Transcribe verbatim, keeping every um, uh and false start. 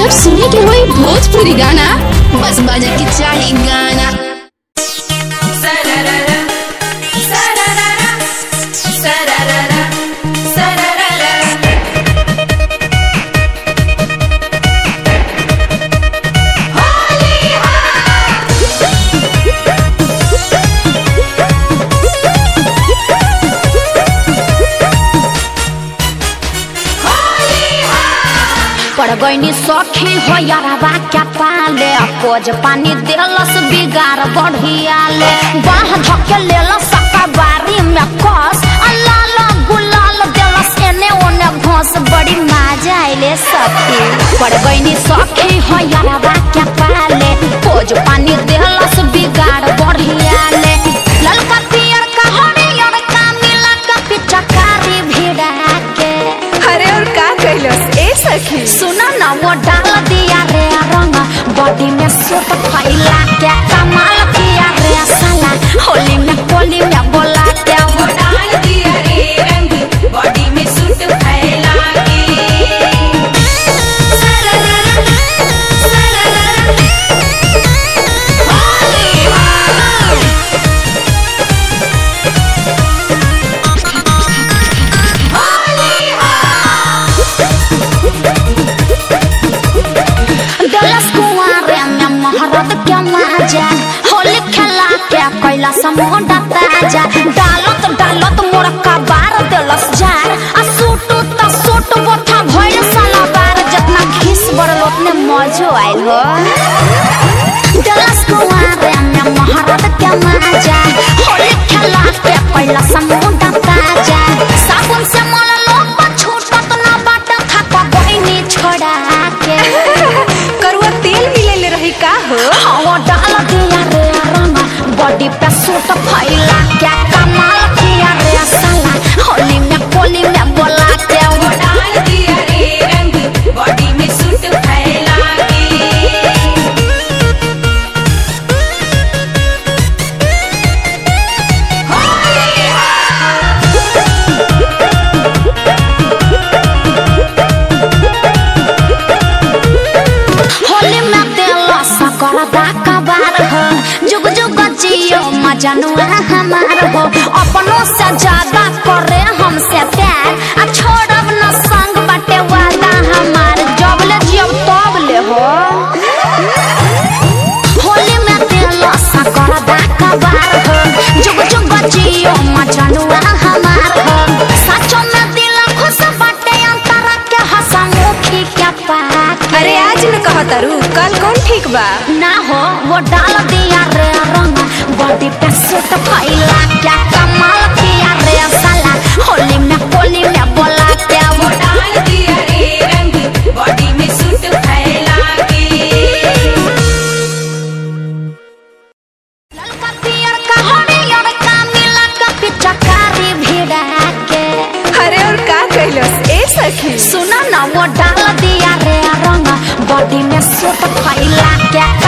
जब सुने के होई भोजपुरी गाना बस बजे के चाही गाना। पड़ गईनी सखी हो यारवा क्या पाले पोज पानी देलस बिगाड़ बढ़िया ले बाह धके लेलस बारी में कस लाल गुलाल देलस एने ओने घोस बड़ी मजा आइले सखी। पड़ गईनी सखी हो यारवा क्या पाले पोज पानी देलस बिगाड़ बढ़िया ले ललका पियर का हरियर का मिला का पिचकारी भिड़ा के। अरे और का कहलस ए सखी सुना ना वो डाल दिया रे रंग बॉडी में सूट फैला के कमाल किया रे साला होली में कोली में बोला के वो डाल दिया रे रंग बॉडी में सूट फैला के। होली खेला के कैला समुंडा ताजा डालत डालत मोर कबार देलस जार आ सूट त सूट बोथा भइल साला बार जितना घिस बड़ल उतने मजो आइल हो। देलस कुआरे में महारत के माजा होली खेला के कैला समुंडा ताजा साबुन से मल लोग छूटत ना बाट खाता बहिनी छोड़ा के। करुआ तेल मिलेले रही का हो वो डाल दिया रे रंग बॉडी पे सूट फैला क्या कमाल किया रे साला होली में कोली में बोला के। वो डाल दिया रे रंग बॉडी में सूट फैला के। होली में देला सकरदा कबार हो जुग जुग जियो मजनुआ हमार हो अपनों से ज्यादा करे हमसे प्यार आ छोड़ब न संग बाटे वादा हमार जब ले जियो तब ले हो। होली में देला सकरदा कबार हो जुग जुग जियो मजनुआ हमार हो सचो में दिल खुश बाटे अंतरा के हंसमुखी क्या पाक। अरे आज न कहतरू कल कौन ठीक बा ना हो वो डाल दिया रे रंग बॉडी पे सूट फैला क्या कमाल किया रे साला होली में कोली में बोला के। वो डाल दिया रे रंग बॉडी में सूट फैला के। ललका पियर का हरियर का मिला का पिचकारी भिड़ा के। अरे और का कहलस ए सखी सुना ना वो डाल दिया रे रंग बॉडी में सूट फैला के